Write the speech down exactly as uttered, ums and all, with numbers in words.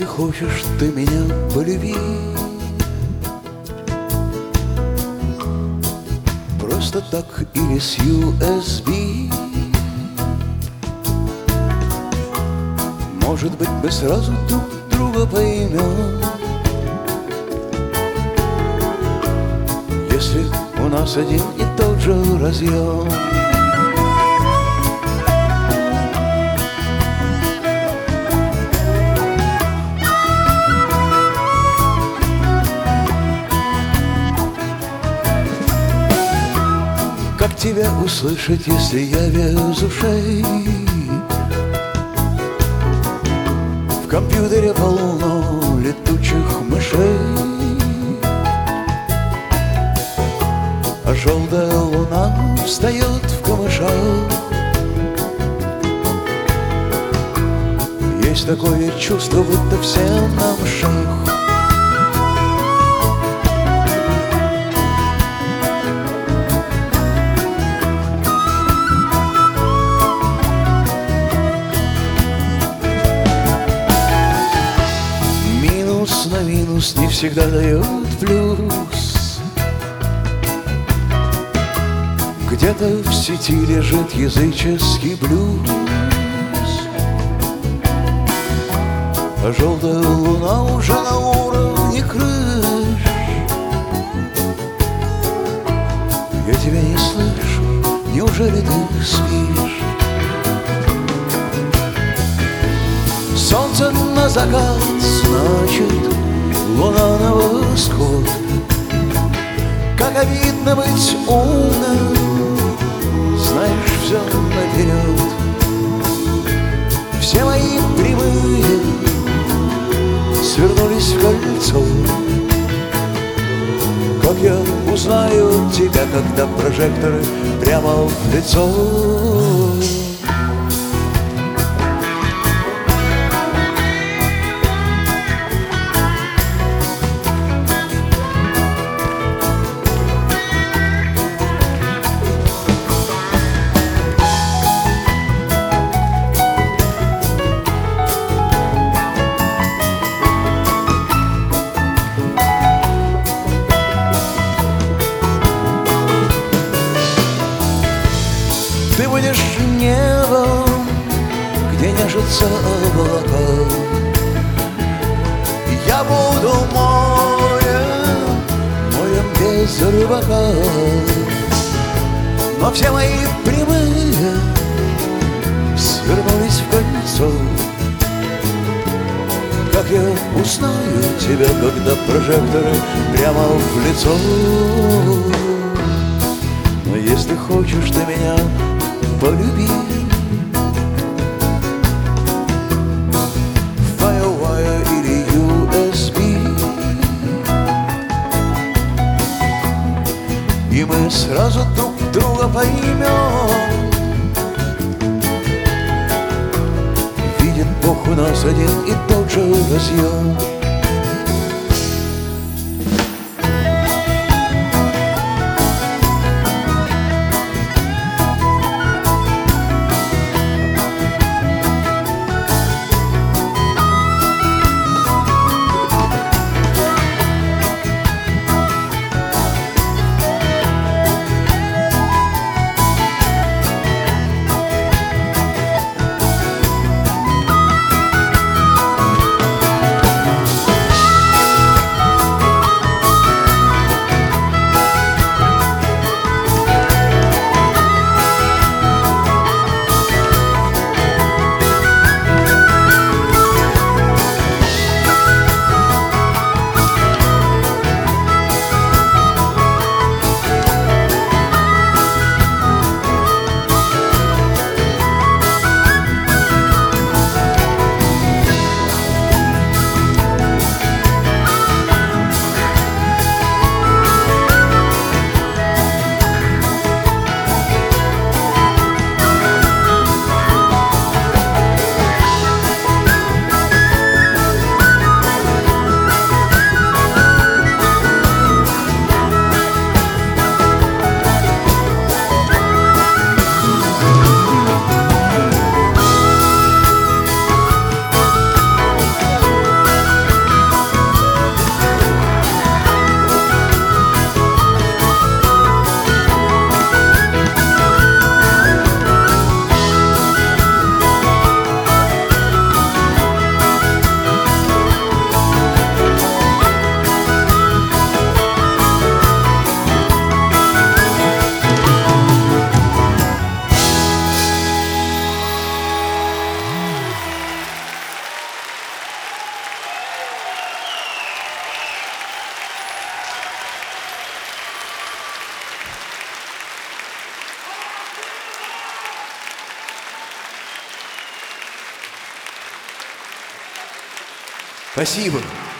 хочешь ты меня, полюби. Просто так или с ю эс би. Может быть, мы сразу друг друга поймем, если у нас один и тот же разъем. Как тебя услышать, если я без ушей? В компьютере полно летучих мышей, а желтая луна встает в камышах. Есть такое чувство, будто всем нам шах. На минус не всегда дает плюс. Где-то в сети лежит языческий блюз, а желтая луна уже на уровне крыш. Я тебя не слышу, неужели ты спишь? Солнце на закат, значит, луна на восход. Как обидно быть умным, знаешь все наперед. Все мои прямые свернулись в кольцо. Как я узнаю тебя, когда прожекторы прямо в лицо? Ты будешь небом, где нежатся облака. Я буду морем, морем без рыбака. Но все мои прямые свернулись в кольцо. Как я узнаю тебя, когда прожекторы прямо в лицо? Но если хочешь ты меня, полюби. Firewire или ю эс би, и мы сразу друг друга поймем. Видит Бог, у нас один и тот же разъем. Спасибо.